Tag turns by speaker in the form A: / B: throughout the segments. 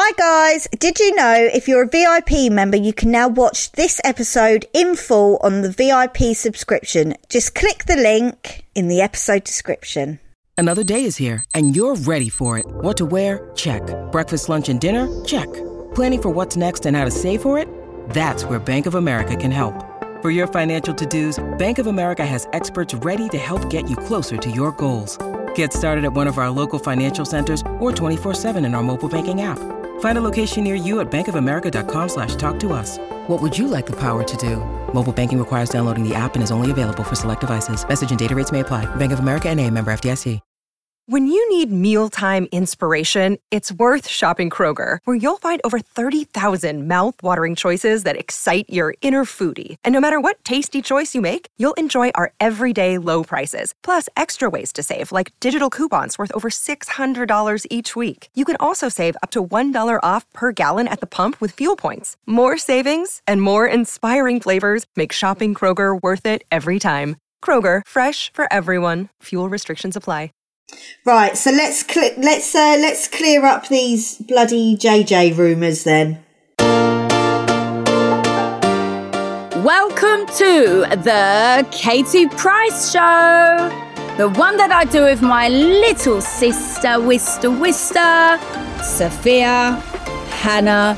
A: Hi guys, did you know if you're a VIP member you can now watch this episode in full on the VIP subscription? Just click the link in the episode description.
B: Another day is here and you're ready for it. What to wear? Check. Breakfast, lunch and dinner? Check. Planning for what's next and how to save for it? That's where Bank of America can help. For your financial to-dos, Bank of America has experts ready to help get you closer to your goals. Get started at one of our local financial centers or 24/7 in our mobile banking app. Find a location near you at bankofamerica.com/talktous. What would you like the power to do? Mobile banking requires downloading the app and is only available for select devices. Message and data rates may apply. Bank of America N.A., member FDIC.
C: When you need mealtime inspiration, it's worth shopping Kroger, where you'll find over 30,000 mouth-watering choices that excite your inner foodie. And no matter what tasty choice you make, you'll enjoy our everyday low prices, plus extra ways to save, like digital coupons worth over $600 each week. You can also save up to $1 off per gallon at the pump with fuel points. More savings and more inspiring flavors make shopping Kroger worth it every time. Kroger, fresh for everyone. Fuel restrictions apply.
A: Right, so let's clear up these bloody JJ rumours then.
D: Welcome to the Katie Price Show, the one that I do with my little sister, Wister, Sophia Hannah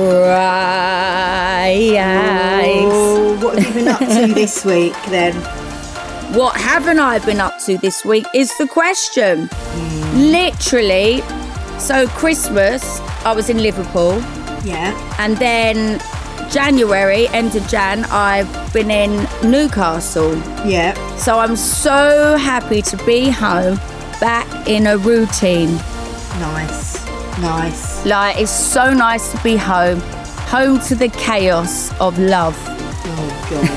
D: Price.
A: Oh, what have you been up to this week then?
D: What haven't I been up to this week is the question. Literally, so Christmas, I was in Liverpool.
A: Yeah.
D: And then January, end of Jan, I've been in Newcastle.
A: Yeah.
D: So I'm so happy to be home, back in a routine.
A: Nice.
D: Like, it's so nice to be home to the chaos of love.
A: Oh,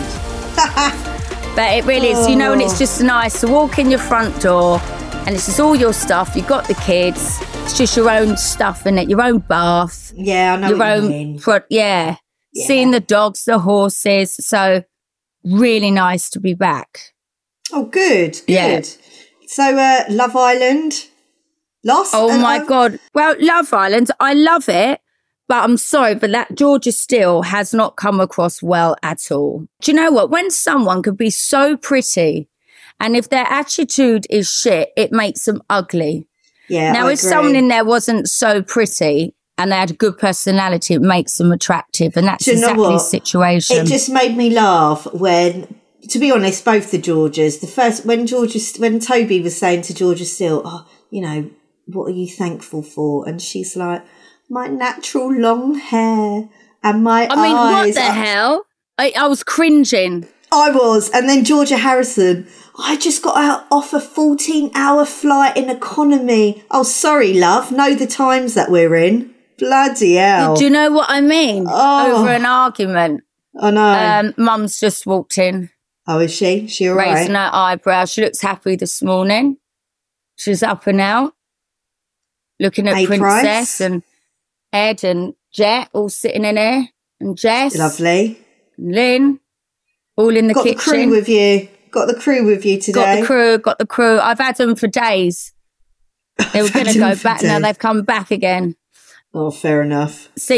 A: God.
D: But it really is, you know, and it's just nice to walk in your front door and it's just all your stuff. You've got the kids. It's just your own stuff in it, your own bath.
A: Yeah, I know what you mean.
D: Yeah. Seeing the dogs, the horses. So really nice to be back.
A: Oh, good.
D: Yeah.
A: So, Love Island. Lost?
D: Oh, my God. Well, Love Island, I love it. But I'm sorry, but that Georgia Still has not come across well at all. Do you know what? When someone could be so pretty and if their attitude is shit, it makes them ugly.
A: Yeah.
D: Now,
A: I
D: if
A: agree.
D: someone in there wasn't so pretty and they had a good personality, it makes them attractive. And that's exactly the situation.
A: It just made me laugh when, to be honest, both the Georgias, when Toby was saying to Georgia Still, oh, you know, what are you thankful for? And she's like, my natural long hair and my eyes.
D: I mean, what the hell? I was cringing.
A: I was. And then Georgia Harrison, I just got out off a 14-hour flight in economy. Oh, sorry, love. Know the times that we're in. Bloody hell.
D: Do you know what I mean?
A: Oh.
D: Over an argument.
A: I know.
D: Mum's just walked in.
A: Oh, is she? She all right?
D: Raising her eyebrow. She looks happy this morning. She's up and out. Looking at Princess
A: Price.
D: and Ed and Jet all sitting in there. And Jess.
A: Lovely.
D: And Lynn. All in the kitchen.
A: Got the crew with you today.
D: Got the crew. I've had them for days. They were going to go back. Now they've come back again.
A: Oh, fair enough.
D: So,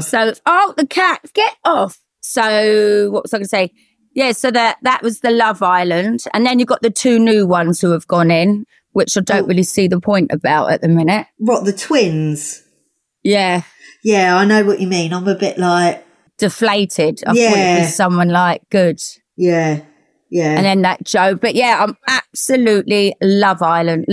D: the cat, get off. So, what was I going to say? Yeah, so that was the Love Island. And then you've got the two new ones who have gone in, which I don't really see the point about at the minute.
A: What, the twins?
D: Yeah.
A: Yeah, I know what you mean. I'm a bit like...
D: deflated. I thought it was someone like good.
A: Yeah.
D: And then that Joe. But yeah, I'm absolutely loving Love Island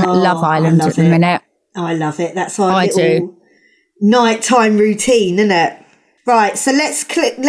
D: at the minute.
A: Oh, I love it. That's our little nighttime routine, isn't it? Right, so let's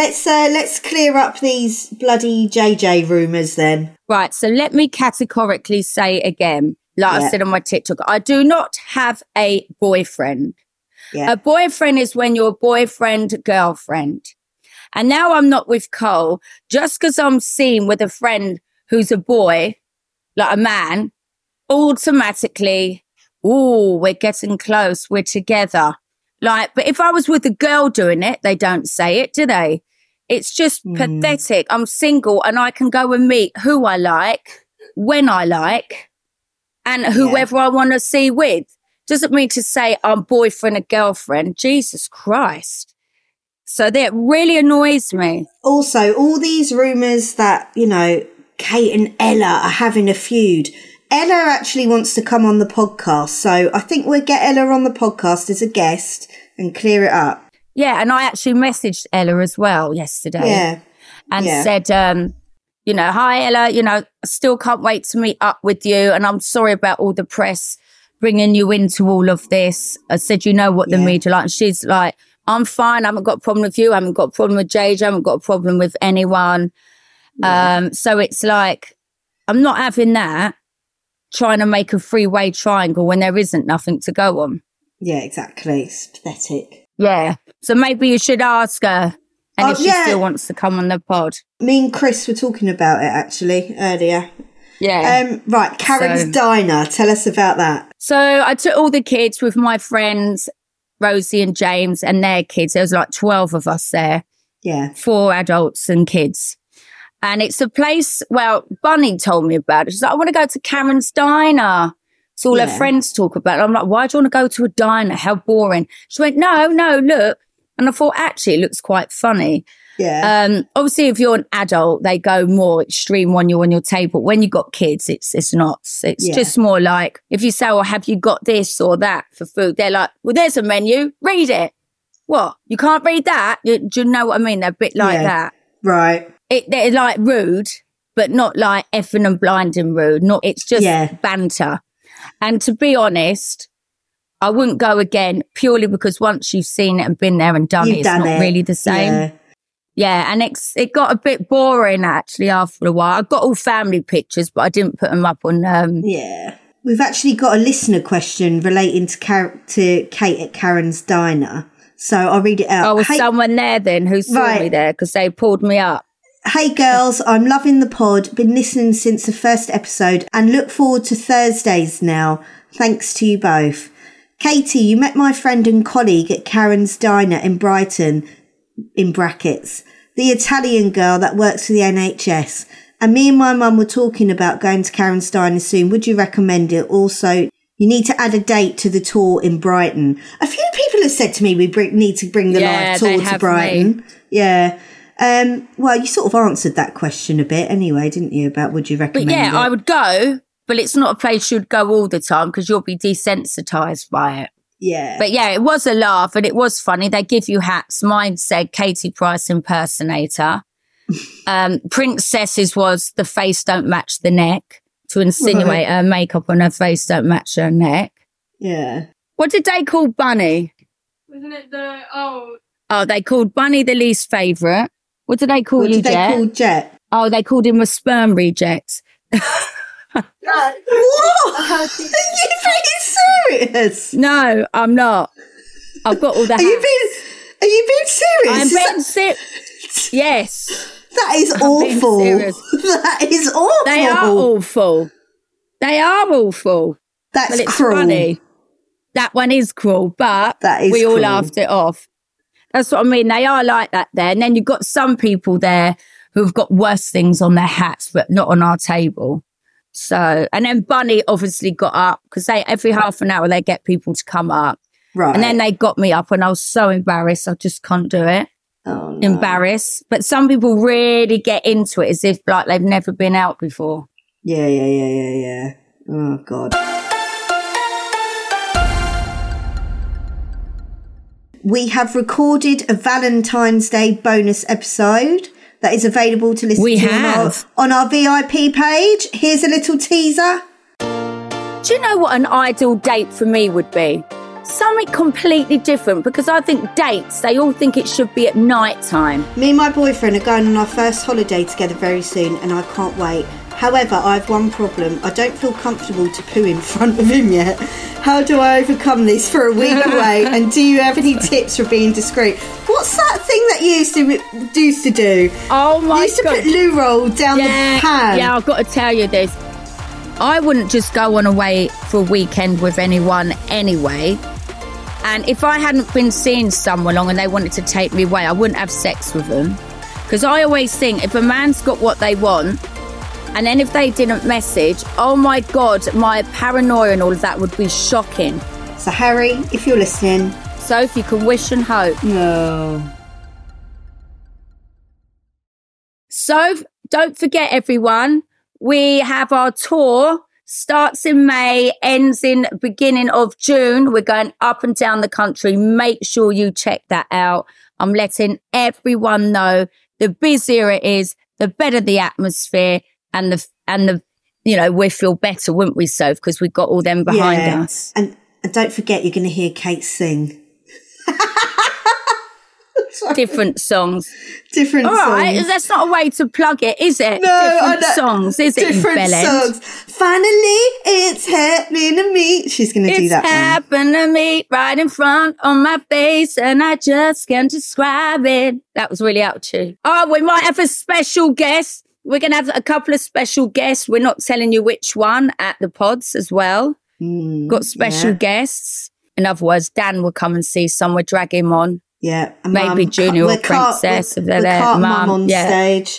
A: clear up these bloody JJ rumours then.
D: Right, so let me categorically say again, like I said on my TikTok, I do not have a boyfriend. Yeah. A boyfriend is when you're boyfriend, girlfriend. And now I'm not with Cole, just because I'm seen with a friend who's a boy, like a man, automatically, we're getting close, we're together. Like, but if I was with a girl doing it, they don't say it, do they? It's just pathetic. I'm single and I can go and meet who I like, when I like, and whoever I want to see with. doesn't mean to say I'm boyfriend and girlfriend. Jesus Christ. So that really annoys me.
A: Also, all these rumours that, you know, Kate and Ella are having a feud. Ella actually wants to come on the podcast. So I think we'll get Ella on the podcast as a guest and clear it up.
D: Yeah, and I actually messaged Ella as well yesterday.
A: Yeah.
D: And said, you know, hi, Ella, you know, I still can't wait to meet up with you. And I'm sorry about all the press bringing you into all of this. I said, you know what the media like. And she's like, I'm fine. I haven't got a problem with you. I haven't got a problem with JJ. I haven't got a problem with anyone. Yeah. So it's like, I'm not having that, trying to make a three-way triangle when there isn't nothing to go on.
A: Yeah, exactly. It's pathetic.
D: Yeah. So maybe you should ask her. And if she still wants to come on the pod.
A: Me and Chris were talking about it actually earlier.
D: Yeah.
A: Right, Karen's Diner. Tell us about that.
D: So I took all the kids with my friends, Rosie and James, and their kids. There was like 12 of us there.
A: Yeah.
D: 4 adults and kids. And it's a place, well, Bunny told me about it. She's like, I want to go to Karen's Diner. It's all her friends talk about it. I'm like, why do you want to go to a diner? How boring. She went, no, look. And I thought, actually, it looks quite funny.
A: Yeah.
D: Obviously, if you're an adult, they go more extreme when you're on your table. When you've got kids, it's not. It's just more like, if you say, well, have you got this or that for food? They're like, well, there's a menu. Read it. What? You can't read that? Do you know what I mean? They're a bit like that.
A: Right.
D: They're like rude, but not like effing and blinding rude. It's just banter. And to be honest, I wouldn't go again purely because once you've seen it and been there and done it, it's not really the same. Yeah, and it got a bit boring actually after a while. I got all family pictures, but I didn't put them up on...
A: Yeah. We've actually got a listener question relating to Kate at Karen's Diner. So I'll read it out.
D: Oh, was someone there then who saw me there because they pulled me up?
A: Hey girls, I'm loving the pod. Been listening since the first episode and look forward to Thursdays now. Thanks to you both. Katie, you met my friend and colleague at Karen's Diner in Brighton, in brackets, the Italian girl that works for the NHS. And me and my mum were talking about going to Karen's Diner soon. Would you recommend it? Also, you need to add a date to the tour in Brighton. A few people have said to me we need to bring the live tour to Brighton. Yeah. Well, you sort of answered that question a bit anyway, didn't you, about would you recommend it?
D: I would go. But it's not a place you'd go all the time because you'll be desensitized by it.
A: Yeah.
D: But yeah, it was a laugh and it was funny. They give you hats. Mine said Katie Price impersonator. Princess's was the face don't match the neck to insinuate her makeup on her face don't match her neck.
A: Yeah.
D: What did they call Bunny?
E: Wasn't it
D: Oh, they called Bunny the least favourite. What did they call you, Jet?
A: What did they call Jet?
D: Oh, they called him a sperm reject.
A: What? Are you being serious?
D: No, I'm not. I've got all the hats.
A: Are you being serious?
D: I'm being serious. Yes.
A: That is awful. That is awful.
D: They are awful. They are awful.
A: That's
D: it's
A: cruel.
D: Funny. That one is cruel, but we all laughed it off. That's what I mean. They are like that there. And then you've got some people there who've got worse things on their hats, but not on our table. So, and then Bunny obviously got up because every half an hour they get people to come up.
A: Right.
D: And then they got me up and I was so embarrassed. I just can't do it.
A: Oh, no.
D: Embarrassed. But some people really get into it as if like they've never been out before.
A: Yeah. Oh, God. We have recorded a Valentine's Day bonus episode that is available to listen on our VIP page. Here's a little teaser.
D: Do you know what an ideal date for me would be? Something completely different, because I think dates, they all think it should be at night time.
A: Me and my boyfriend are going on our first holiday together very soon and I can't wait. However, I have one problem. I don't feel comfortable to poo in front of him yet. How do I overcome this for a week away? And do you have any tips for being discreet? What's that thing that you used to do?
D: Oh my God.
A: You used to put loo roll down the pan.
D: Yeah, I've got to tell you this. I wouldn't just go on away for a weekend with anyone anyway. And if I hadn't been seeing someone long and they wanted to take me away, I wouldn't have sex with them. Because I always think if a man's got what they want, and then if they didn't message, oh my God, my paranoia and all of that would be shocking.
A: So Harry, if you're listening,
D: Soph, you can wish and hope.
A: No.
D: So don't forget, everyone, we have our tour. Starts in May, ends in beginning of June. We're going up and down the country. Make sure you check that out. I'm letting everyone know the busier it is, the better the atmosphere, and the we feel better, wouldn't we, Soph? Because we've got all them behind us.
A: And don't forget, you're going to hear Kate sing.
D: Different songs.
A: Different songs.
D: All right, that's not a way to plug it, is it?
A: No,
D: different songs, is it?
A: Different songs. Finally, it's happening to me. She's going to do that one.
D: It's happened to me right in front on my face, and I just can't describe it. That was really out of tune. Oh, we might have a special guest. We're going to have a couple of special guests. We're not telling you which one at the pods as well. Got special guests. In other words, Dan will come and see some. We'll drag him on.
A: Yeah.
D: Maybe Junior or Princess.
A: We're Mum on stage.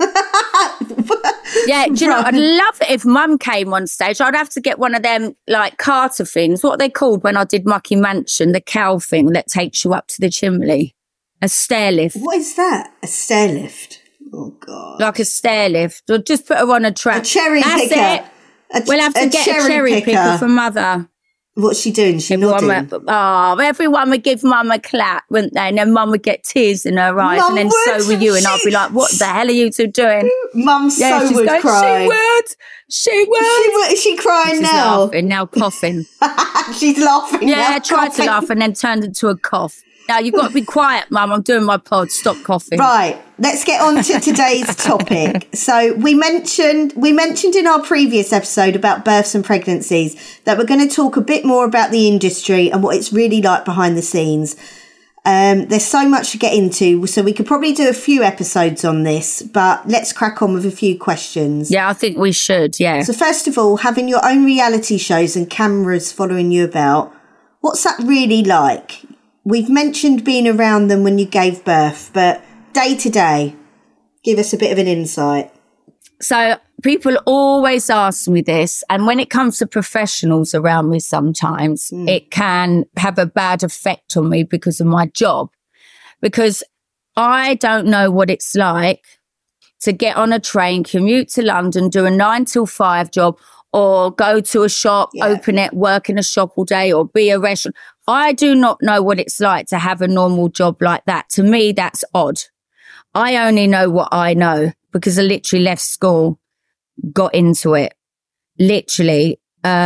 D: Yeah, do you know, I'd love it if Mum came on stage. I'd have to get one of them, like, Carter things. What are they called when I did Mucky Mansion? The cow thing that takes you up to the chimney. A stair lift.
A: What is that? A stair lift? Oh, God.
D: Like a stair lift. Or just put her on a track.
A: A cherry picker.
D: We'll have to get a cherry picker for Mother.
A: What's she doing? She nodding?
D: Everyone would give Mum a clap, wouldn't they? And then Mum would get tears in her eyes. And then so would you. And I'd be like, what the hell are you two doing?
A: Mum would cry.
D: She would.
A: Is she crying now?
D: Laughing, now coughing.
A: She's laughing now.
D: Yeah, tried to laugh and then turned into a cough. Now, you've got to be quiet, Mum. I'm doing my pod. Stop coughing.
A: Right. Let's get on to today's topic. So we mentioned in our previous episode about births and pregnancies that we're going to talk a bit more about the industry and what it's really like behind the scenes. There's so much to get into, so we could probably do a few episodes on this, but let's crack on with a few questions.
D: Yeah, I think we should, yeah.
A: So first of all, having your own reality shows and cameras following you about, what's that really like? We've mentioned being around them when you gave birth, but day to day, give us a bit of an insight.
D: So people always ask me this, and when it comes to professionals around me sometimes, it can have a bad effect on me because of my job. Because I don't know what it's like to get on a train, commute to London, do a 9 till 5 job, or go to a shop, open it, work in a shop all day, or be a restaurant. I do not know what it's like to have a normal job like that. To me, that's odd. I only know what I know because I literally left school, got into it, literally.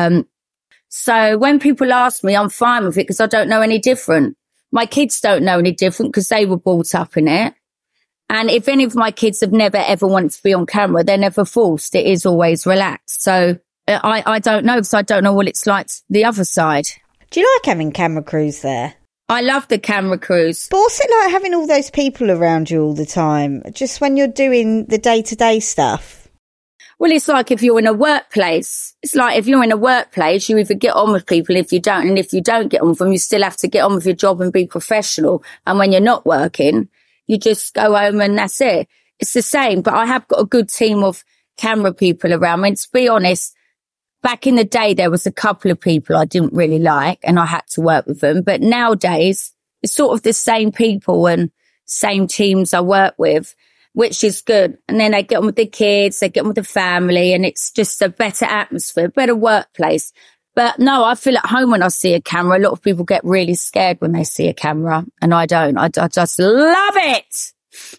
D: So when people ask me, I'm fine with it because I don't know any different. My kids don't know any different because they were brought up in it. And if any of my kids have never, ever wanted to be on camera, they're never forced. It is always relaxed. So I don't know because I don't know what it's like the other side.
E: Do you like having camera crews there?
D: I love the camera crews.
E: But what's it like having all those people around you all the time, just when you're doing the day-to-day stuff?
D: Well, it's like if you're in a workplace. It's like if you're in a workplace, you either get on with people if you don't. And if you don't get on with them, you still have to get on with your job and be professional. And when you're not working, you just go home and that's it. It's the same. But I have got a good team of camera people around me. And to be honest, back in the day, there was a couple of people I didn't really like and I had to work with them. But nowadays, it's sort of the same people and same teams I work with, which is good. And then they get on with the kids, they get on with the family, and it's just a better atmosphere, better workplace. But no, I feel at home when I see a camera. A lot of people get really scared when they see a camera, and I don't. I just love it.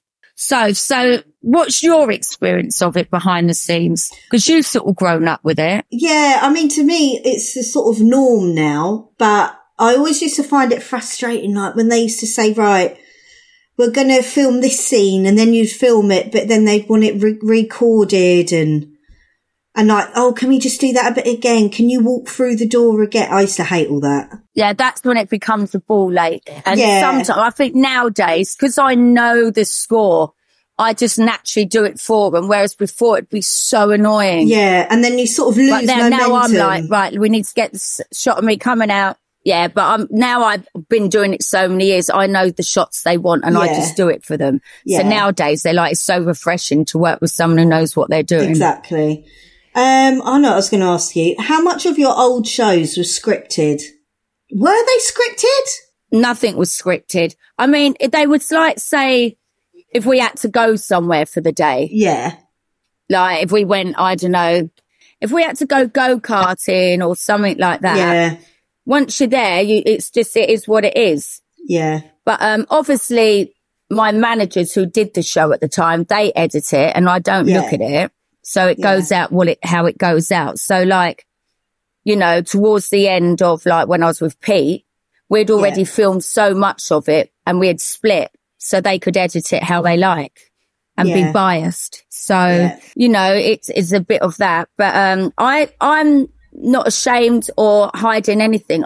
D: So what's your experience of it behind the scenes? Because you've sort of grown up with it.
A: Yeah, I mean, to me, it's the sort of norm now, but I always used to find it frustrating, like when they used to say, right, we're going to film this scene, and then you'd film it, but then they'd want it recorded and like, oh, can we just do that a bit again? Can you walk through the door again? I used to hate all that.
D: Yeah, that's when it becomes a ball ache. And sometimes I think nowadays, because I know the score, I just naturally do it for them. Whereas before it'd be so annoying.
A: Yeah, and then you sort of lose momentum.
D: Now I'm like, right, we need to get this shot of me coming out. Yeah, but now I've been doing it so many years. I know the shots they want and I just do it for them. Yeah. So nowadays they're like, it's so refreshing to work with someone who knows what they're doing.
A: Exactly. I know I was going to ask you, how much of your old shows were scripted? Were they scripted?
D: Nothing was scripted. I mean, they would like say if we had to go somewhere for the day.
A: Yeah.
D: Like if we went, I don't know, if we had to go-karting or something like that.
A: Yeah.
D: Once you're there, it is what it is.
A: Yeah.
D: But obviously my managers who did the show at the time, they edit it and I don't look at it. So it goes out how it goes out. So like, you know, towards the end of like when I was with Pete, we'd already filmed so much of it and we had split so they could edit it how they like and be biased. So, you know, it's a bit of that. But I'm not ashamed or hiding anything.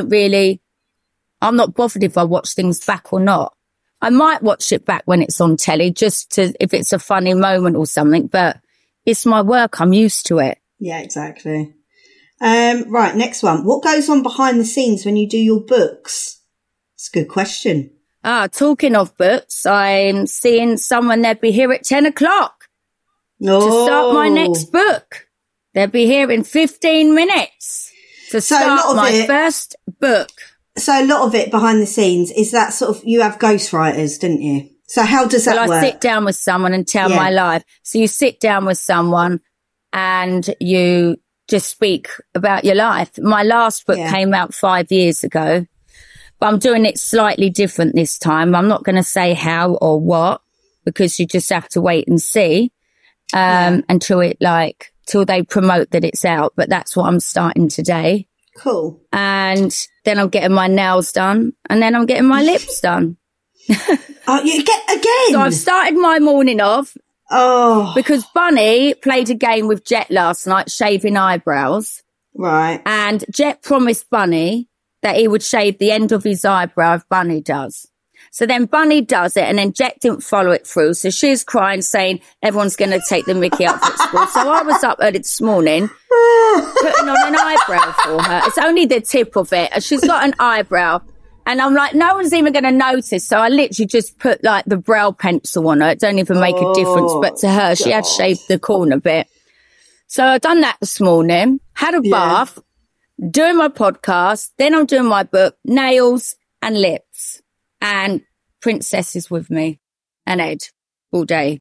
D: I'm not bothered if I watch things back or not. I might watch it back when it's on telly if it's a funny moment or something, but it's my work. I'm used to it.
A: Yeah, exactly. Right, next one. What goes on behind the scenes when you do your books? It's a good question.
D: Talking of books, I'm seeing someone that'd be here at 10 o'clock to start my next book. They'll be here in 15 minutes to start my first book.
A: So a lot of it behind the scenes is that sort of, you have ghostwriters, didn't you? So how does that work?
D: I sit down with someone and tell my life. So you sit down with someone and you just speak about your life. My last book came out 5 years ago, but I'm doing it slightly different this time. I'm not going to say how or what because you just have to wait and see until they promote that it's out. But that's what I'm starting today.
A: Cool.
D: And then I'm getting my nails done and then I'm getting my lips done.
A: Oh, you get again?
D: So I've started my morning off.
A: Oh.
D: Because Bunny played a game with Jet last night, shaving eyebrows.
A: Right.
D: And Jet promised Bunny that he would shave the end of his eyebrow if Bunny does. So then Bunny does it and then Jet didn't follow it through. So she's crying saying everyone's going to take the mickey out at school. So I was up early this morning putting on an eyebrow for her. It's only the tip of it. And she's got an eyebrow. And I'm like, no one's even going to notice. So I literally just put like the brow pencil on her. It don't even make a difference. But to her, she had shaved the corner bit. So I've done that this morning, had a bath, doing my podcast. Then I'm doing my book, nails and lips. And Princess is with me and Ed all day.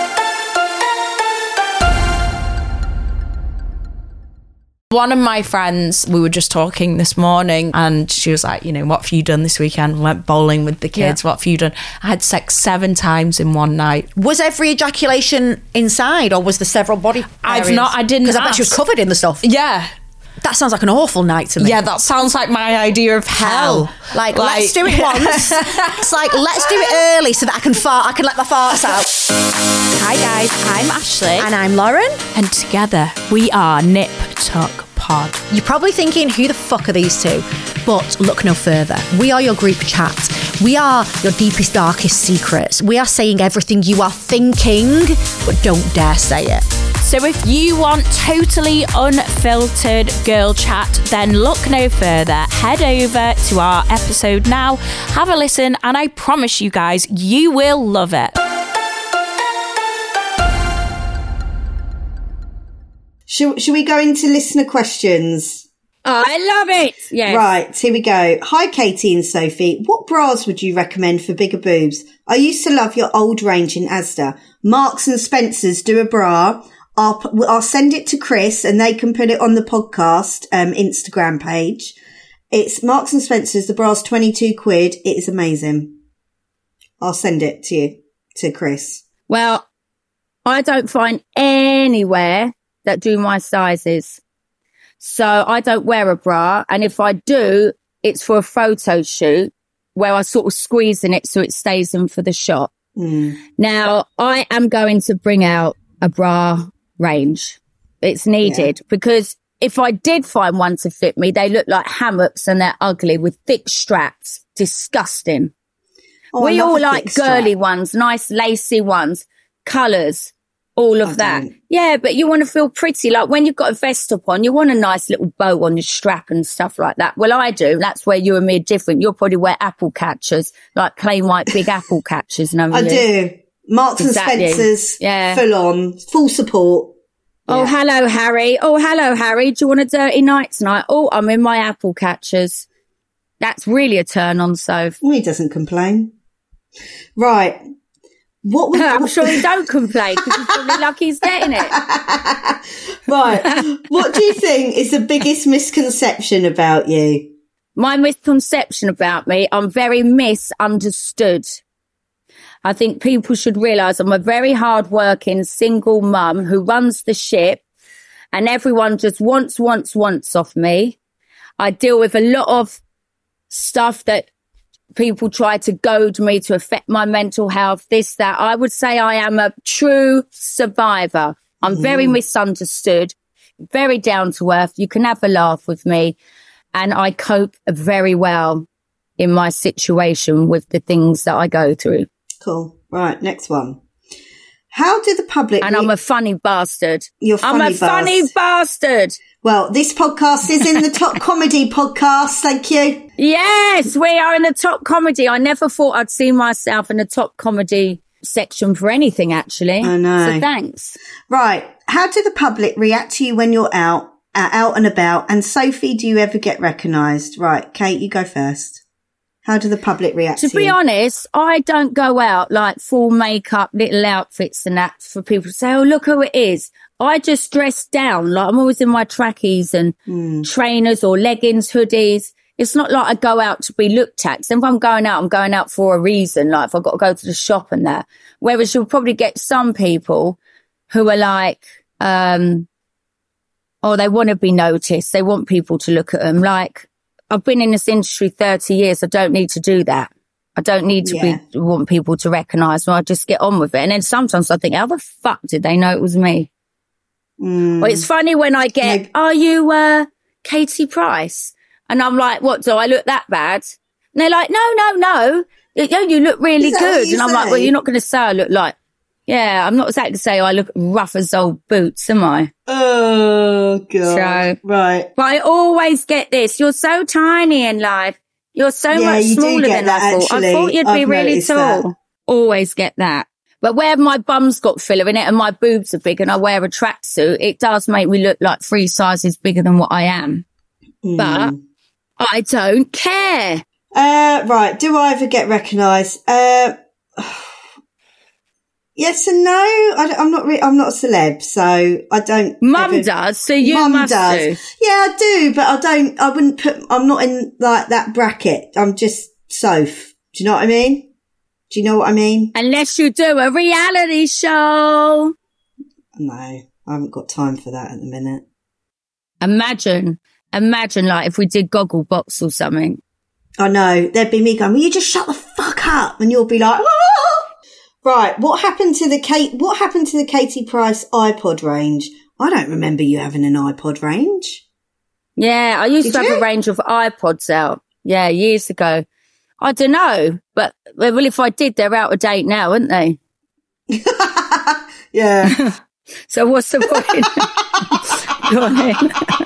F: One of my friends, we were just talking this morning and she was like, you know, what have you done this weekend? We went bowling with the kids. What have you done? I had sex 7 times in one night.
G: Was every ejaculation inside or was there several body areas?
F: I didn't
G: Because I bet she was covered in the stuff.
F: Yeah.
G: That sounds like an awful night to me.
F: Yeah, that sounds like my idea of hell.
G: Like let's do it once. It's like, let's do it early so that I can let my farts out.
F: Hi guys, I'm Ashley.
G: And I'm Lauren.
F: And together we are Nip Tuck Pod.
G: You're probably thinking, who the fuck are these two? But look no further. We are your group chat. We are your deepest, darkest secrets. We are saying everything you are thinking, but don't dare say it.
F: So if you want totally unfiltered girl chat, then look no further. Head over to our episode now, have a listen, and I promise you guys, you will love it.
A: Should we go into listener questions?
D: Oh, I love it. Yes.
A: Right, here we go. Hi, Katie and Sophie. What bras would you recommend for bigger boobs? I used to love your old range in Asda. Marks and Spencer's do a bra. I'll send it to Chris and they can put it on the podcast Instagram page. It's Marks and Spencer's. The bra's 22 quid. It is amazing. I'll send it to you, to Chris.
D: Well, I don't find anywhere that do my sizes. So I don't wear a bra. And if I do, it's for a photo shoot where I sort of squeeze in it so it stays in for the shot. Now, I am going to bring out a bra range. It's needed because if I did find one to fit me, they look like hammocks and they're ugly with thick straps. Disgusting. Oh, we all like girly ones, nice lacy ones, colours, all of that. Yeah, but you want to feel pretty. Like when you've got a vest up on, you want a nice little bow on your strap and stuff like that. Well, I do. That's where you and me are different. You'll probably wear apple catchers, like plain white big apple catchers. I
A: do. Marks and Spencer's, full on, full support.
D: Yeah. Oh, hello, Harry. Do you want a dirty night tonight? Oh, I'm in my apple catchers. That's really a turn on, Soph.
A: Well, he doesn't complain. Right.
D: I'm sure he don't complain because he's probably lucky he's getting it.
A: Right. What do you think is the biggest misconception about you?
D: My misconception about me, I'm very misunderstood. I think people should realise I'm a very hard-working single mum who runs the ship, and everyone just wants off me. I deal with a lot of stuff that people try to goad me to affect my mental health, this, that. I would say I am a true survivor. I'm very misunderstood, very down to earth. You can have a laugh with me, and I cope very well in my situation with the things that I go through.
A: Cool. Right, next one. How do the public...
D: And I'm a funny bastard.
A: You're funny.
D: I'm a funny bastard.
A: Well, this podcast is in the top comedy podcast. Thank you.
D: Yes, we are in the top comedy. I never thought I'd see myself in the top comedy section for anything, actually.
A: I know.
D: So thanks.
A: Right. How do the public react to you when you're out and about? And Sophie, do you ever get recognised? Right, Kate, you go first. How do the public react to you?
D: To be honest, I don't go out like full makeup, little outfits and that for people to say, oh, look who it is. I just dress down. Like I'm always in my trackies and trainers or leggings, hoodies. It's not like I go out to be looked at. So if I'm going out for a reason. Like if I've got to go to the shop and that. Whereas you'll probably get some people who are like, they want to be noticed. They want people to look at them. Like, I've been in this industry 30 years. I don't need to do that. I don't need to want people to recognise me. I just get on with it. And then sometimes I think, how the fuck did they know it was me? Well, it's funny when I get, are you Katie Price? And I'm like, what, do I look that bad? And they're like, no. You look really good. And I'm like, well, you're not going to say I look like, I'm not exactly say I look rough as old boots, am I?
A: Oh, God.
D: So,
A: right.
D: But I always get this. You're so tiny in life. You're so much smaller than I thought. I thought you'd be really tall. That. Always get that. But where my bum's got filler in it and my boobs are big and I wear a tracksuit, it does make me look like 3 sizes bigger than what I am. But I don't care.
A: Right. Do I ever get recognised? Yes and no. I'm not a celeb, so I don't.
D: Mum does, so you must do.
A: Yeah, I do, but I'm not in like that bracket. I'm just Soph. Do you know what I mean? Do you know what I mean?
D: Unless you do a reality show.
A: No, I haven't got time for that at the minute.
D: Imagine like if we did Gogglebox or something.
A: I know. There'd be me going, will you just shut the fuck up? And you'll be like, ah! Right. What happened to the Katie Price iPod range? I don't remember you having an iPod range.
D: Yeah, I used to have a range of iPods out. Yeah, years ago. I don't know, but well, if I did, they're out of date now, aren't they?
A: Yeah.
D: So what's the point? Go on then.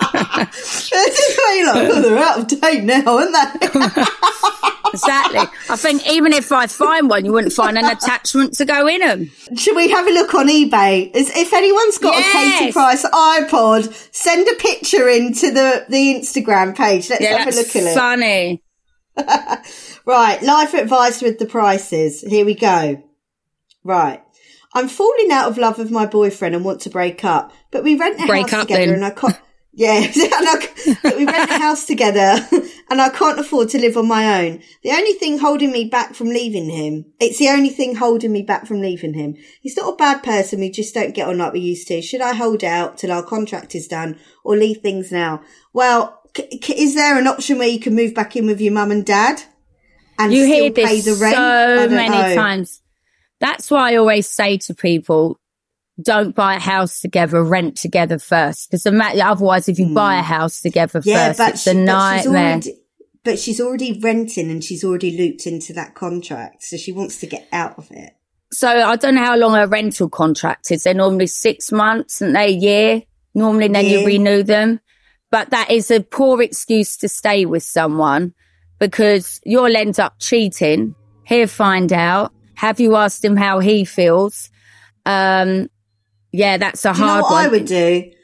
A: They're out of date now, aren't they?
D: Exactly. I think even if I find one, you wouldn't find an attachment to go in them.
A: Should we have a look on eBay? If anyone's got a Katie Price iPod, send a picture into the Instagram page. Let's have a look at it.
D: Funny.
A: Right, life advice with the prices. Here we go. Right. I'm falling out of love with my boyfriend and want to break up, but we rent a house together and I can't... Yeah, but we rent a house together and I can't afford to live on my own. The only thing holding me back from leaving him, it's the only thing holding me back from leaving him. He's not a bad person, we just don't get on like we used to. Should I hold out till our contract is done or leave things now? Well, is there an option where you can move back in with your mum and dad and
D: you
A: still
D: hear this
A: pay the rent?
D: So many times. That's why I always say to people, don't buy a house together, rent together first. Because otherwise, if you buy a house together first, it's a nightmare.
A: But she's already renting and she's already looped into that contract. So she wants to get out of it.
D: So I don't know how long a rental contract is. They're normally 6 months and a year. Normally then you renew them. But that is a poor excuse to stay with someone because you'll end up cheating. He'll find out. Have you asked him how he feels? Yeah, that's a hard one.
A: You know what I would do?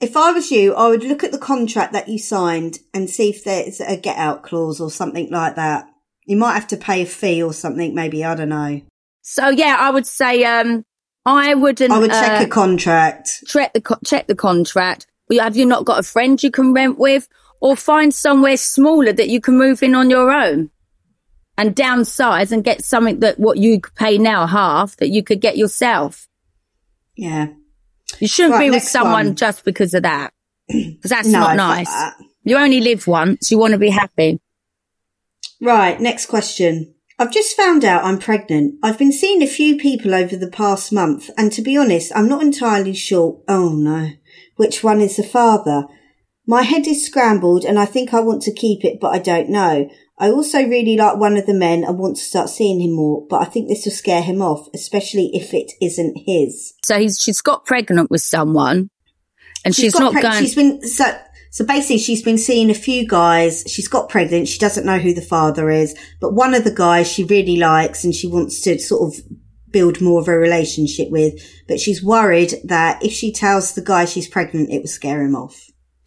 A: If I was you, I would look at the contract that you signed and see if there's a get out clause or something like that. You might have to pay a fee or something, maybe. I don't know.
D: So, yeah, I would say I would
A: check a contract.
D: Check the contract. Have you not got a friend you can rent with? Or find somewhere smaller that you can move in on your own and downsize and get something that what you pay now, half, that you could get yourself.
A: Yeah.
D: You shouldn't be with someone just because of that. Because that's not nice. You only live once. You want to be happy.
A: Right, next question. I've just found out I'm pregnant. I've been seeing a few people over the past month, and to be honest, I'm not entirely sure, which one is the father. My head is scrambled and I think I want to keep it, but I don't know. I also really like one of the men and want to start seeing him more, but I think this will scare him off, especially if it isn't his.
D: So she's got pregnant with someone and she's not going...
A: So basically she's been seeing a few guys. She's got pregnant. She doesn't know who the father is, but one of the guys she really likes and she wants to sort of build more of a relationship with, but she's worried that if she tells the guy she's pregnant, it will scare him off.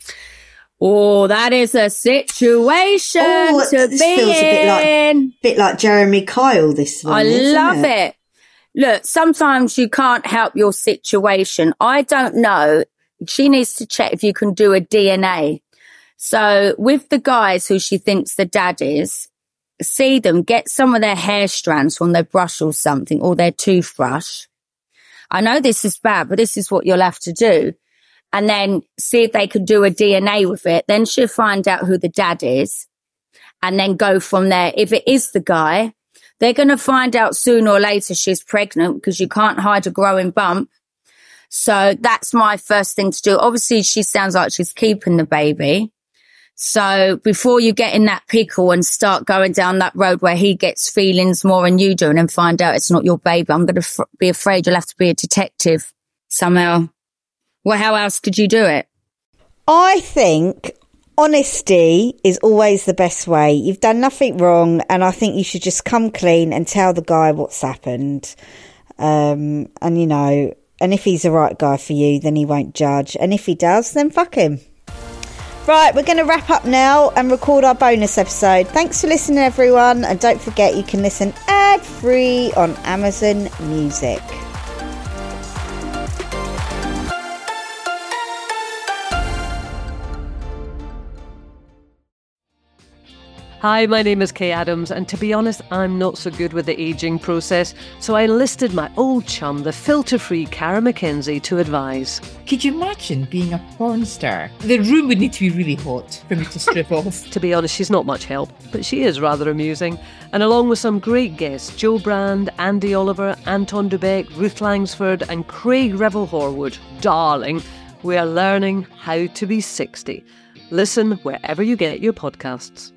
D: Oh, that is a situation to be
A: feels a bit like Jeremy Kyle, this one.
D: I love it. Look, sometimes you can't help your situation. I don't know. She needs to check if you can do a DNA. So with the guys who she thinks the dad is, see them, get some of their hair strands from their brush or something, or their toothbrush. I know this is bad, but this is what you'll have to do. And then see if they could do a DNA with it. Then she'll find out who the dad is and then go from there. If it is the guy, they're going to find out sooner or later she's pregnant because you can't hide a growing bump. So that's my first thing to do. Obviously, she sounds like she's keeping the baby. So before you get in that pickle and start going down that road where he gets feelings more than you do and then find out it's not your baby, I'm going to be afraid you'll have to be a detective somehow. Well, how else could you do it?
E: I think honesty is always the best way. You've done nothing wrong, and I think you should just come clean and tell the guy what's happened. And if he's the right guy for you, then he won't judge. And if he does, then fuck him. Right, we're going to wrap up now and record our bonus episode. Thanks for listening, everyone. And don't forget, you can listen ad-free on Amazon Music.
H: Hi, my name is Kay Adams, and to be honest, I'm not so good with the ageing process, so I enlisted my old chum, the filter-free Cara McKenzie, to advise.
I: Could you imagine being a porn star? The room would need to be really hot for me to strip off.
H: To be honest, she's not much help, but she is rather amusing. And along with some great guests, Jo Brand, Andy Oliver, Anton Dubek, Ruth Langsford and Craig Revel-Horwood, darling, we are learning how to be 60. Listen wherever you get your podcasts.